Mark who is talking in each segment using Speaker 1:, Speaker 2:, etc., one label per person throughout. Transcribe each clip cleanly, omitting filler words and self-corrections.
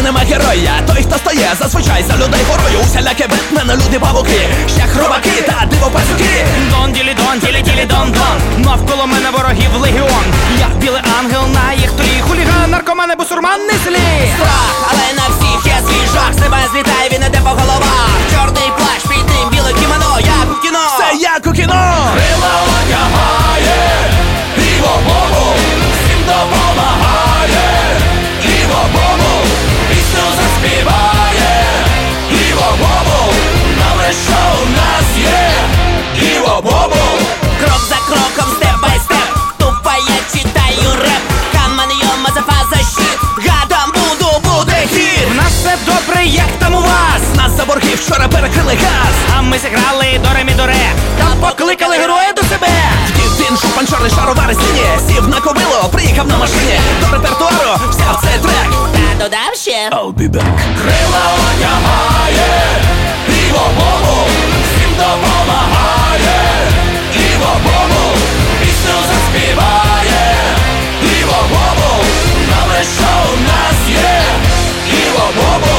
Speaker 1: нема героя. Той, хто стає зазвичай за людей горою. Усілякі бетмени, люди-павуки, ще хробаки та диво-пацюки.
Speaker 2: Дон, ділі, дон, дон. Навколо мене ворогів легіон. Я білий ангел на їх тлі. Хуліган, наркомани, бусурман, не злі.
Speaker 3: Страх, але на всіх є свій жах. Себе злітає, він іде по головах. Чорний плащ, під ним біле кімоно, як у кіно.
Speaker 1: Це як у кіно.
Speaker 4: Крила одягає, Іво-Бобо всім допомагає. Іво-Бобо пісню заспіває. Іво-Бобо, нове шоу у нас є. Іво-Бобо.
Speaker 3: Крок за кроком, степ бай степ. Тупо я читаю реп. Каман йо, мазафаза, щит. Гадам буде хіт.
Speaker 2: В нас все добре, як там у вас?
Speaker 1: Нас за борги вчора перекрили газ.
Speaker 2: А ми зіграли до ре мі до ре. Та покликали героя до себе.
Speaker 1: Вдів він шупан чорний шаровари стіні. Сів на кобило, приїхав на машині. До репертуару взяв цей трек.
Speaker 3: Та додав ще.
Speaker 1: I'll be back.
Speaker 4: Крила одягає, Іво-Бобо всім допомагає. Іво-Бобо пісню заспіває. Іво-Бобо, нове шоу у нас є. Іво-Бобо.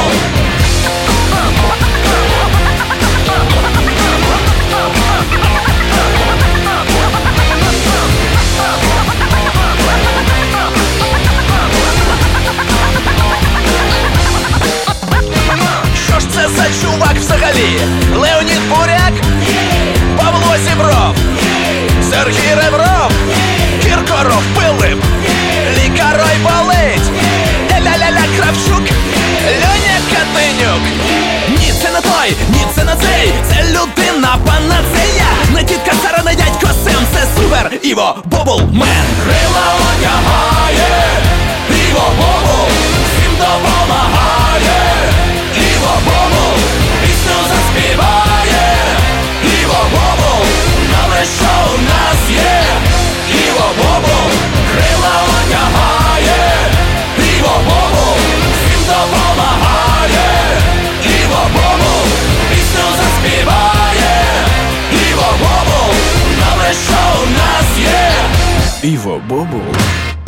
Speaker 1: Що ж це за чувак взагалі? Леонід Буряк? Павло Зібров? Сергій Ребров? Кіркоров Пилип? Лікарой болить? Ля-ля-ля-ля Кравчук? Льоня Катинюк? Ні, це не той, ні, це не цей. Це людина панацея. Не тітка Сара, не дядько Сем. Це супер Іво Бобл-мен.
Speaker 4: Крила одягає, Іво-Бобо всім допомагає. Іво-Бобо пісню заспіває. Іво-Бобо, нове шоу у нас є. Іво-Бобо, крила одягає. Іво-Бобо всім допомагає. Іво-Бобо пісню заспіває. Іво-Бобо, нове шоу у нас є.
Speaker 1: Іво Бобл.